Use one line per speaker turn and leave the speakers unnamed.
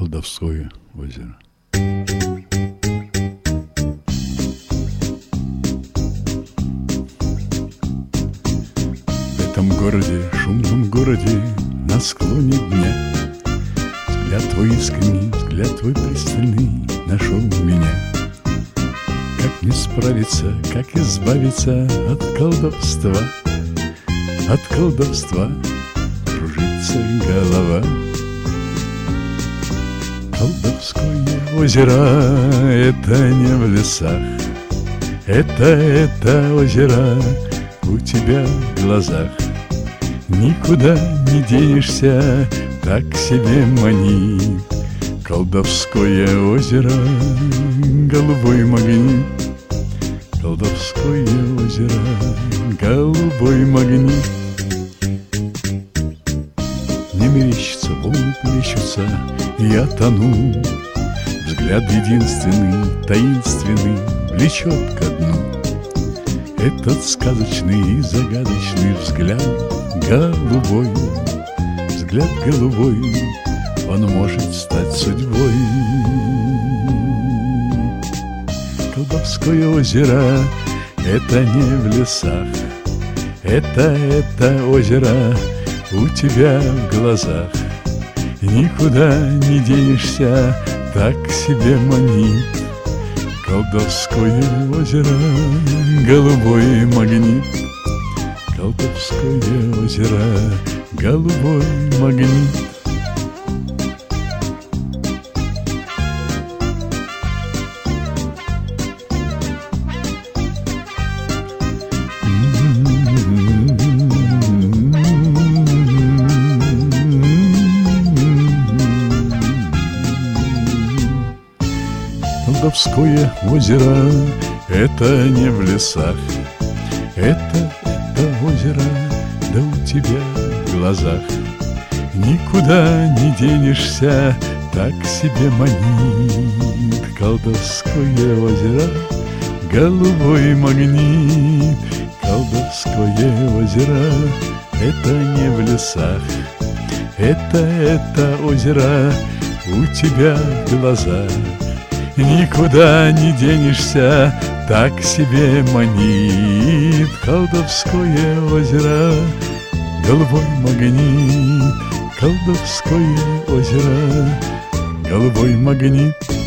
колдовское озеро. В этом городе, шумном городе, на склоне дня взгляд твой искренний, взгляд твой пристальный нашел меня. Как не справиться, как избавиться от колдовства? От колдовства кружится голова. Колдовское озеро — это не в лесах, это озеро у тебя в глазах. Никуда не денешься, так себе мани. Колдовское озеро, голубой магнит. Колдовское озеро, голубой магнит. Мне мерещится, волны плещутся, я тону. Взгляд единственный, таинственный, влечет ко дну. Этот сказочный и загадочный взгляд голубой, взгляд голубой, он может стать судьбой. Колдовское озеро — это не в лесах, это озеро у тебя в глазах. Никуда не денешься, так себе манит. Колдовское озеро, голубой магнит. Колдовское озеро, голубой магнит. Колдовское озеро — это не в лесах, это озеро, да у тебя в глазах. Никуда не денешься, так себе манит. Колдовское озеро, голубой магнит. Колдовское озеро — это не в лесах, это озеро у тебя в глазах. Никуда не денешься, так себе манит. Колдовское озеро, голубой магнит. Колдовское озеро, голубой магнит.